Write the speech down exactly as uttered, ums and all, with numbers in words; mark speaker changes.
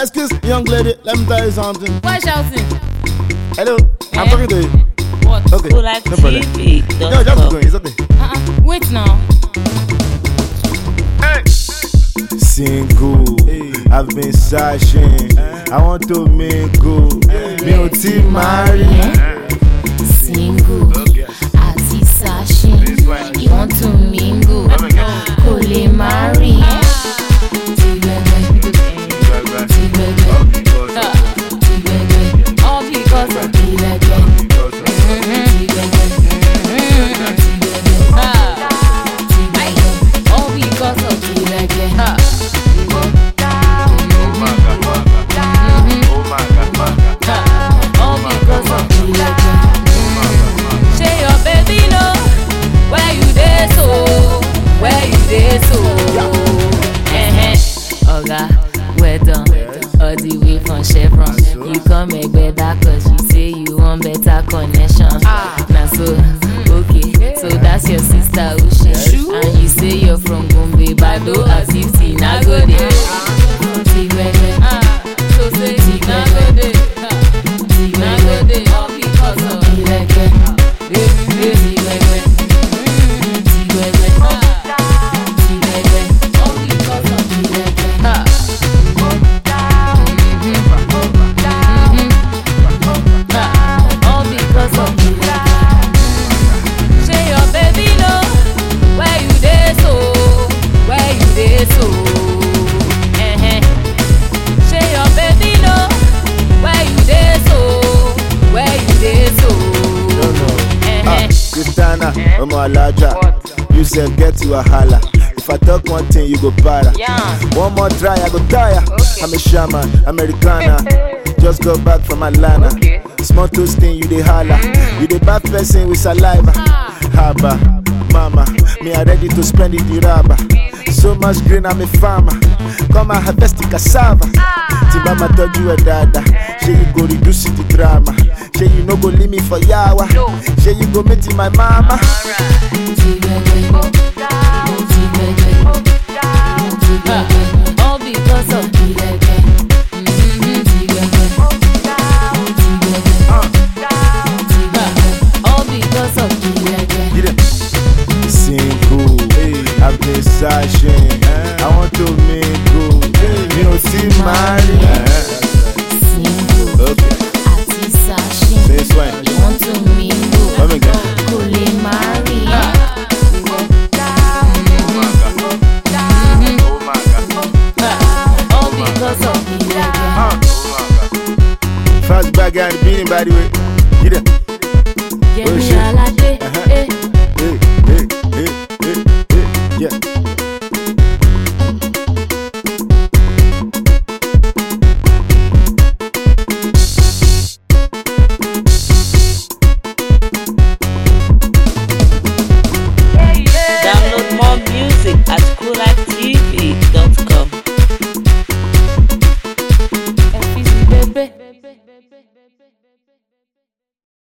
Speaker 1: Excuse, young lady, let me tell you something.
Speaker 2: Why shouting?
Speaker 1: Hello,
Speaker 2: Yeah?
Speaker 1: I'm talking to you.
Speaker 2: What?
Speaker 1: Okay,
Speaker 3: Go like
Speaker 1: no problem.
Speaker 3: T V.
Speaker 1: No, just keep going, it's okay.
Speaker 2: Uh-uh. Wait now.
Speaker 1: Hey.
Speaker 4: Single, I've been searching. I want to mingle. Me ò tí marry.
Speaker 2: Single, as he's searching, you want to mingle, kò lè marry. All because of all because of all because of say your baby know where you dey so, where you dey so. Eh-eh. Oga, well done. All the way from Chevron. You come Egbe back cause you say you want better connection. Now so, okay, so that's your sister Ushe. And you say you're from Gombe, Bado, as if Tina go there. So say Tina go there. Tina go there. All because of
Speaker 4: Omo Alaja, you said get to a holla. If I talk one thing, you go para.
Speaker 2: yeah.
Speaker 4: One more try, I go tire.
Speaker 2: Okay.
Speaker 4: I'm a shaman, Americana. Just got back from Atlanta.
Speaker 2: Okay.
Speaker 4: Small toasting, you dey holla.
Speaker 2: Mm.
Speaker 4: You dey bath person with saliva.
Speaker 2: Ah.
Speaker 4: Haba, mama, me I ready to spend it the rubber. So much green, I'm a farmer. Come and harvest the cassava. Timba ma told you a dada. Say you go reduce the drama. Say you no go leave me for yawa. Say you go meet my mama.
Speaker 2: All because of all because of
Speaker 4: Single, I've been searching. I want to mingle. Me ò tí marry.
Speaker 2: single.
Speaker 4: Okay,
Speaker 2: Àti searching,
Speaker 4: this one.
Speaker 2: you want to mingle,
Speaker 4: Come again.
Speaker 2: kò lè marry. All because of
Speaker 4: Fast bag and beating by the way. Get it.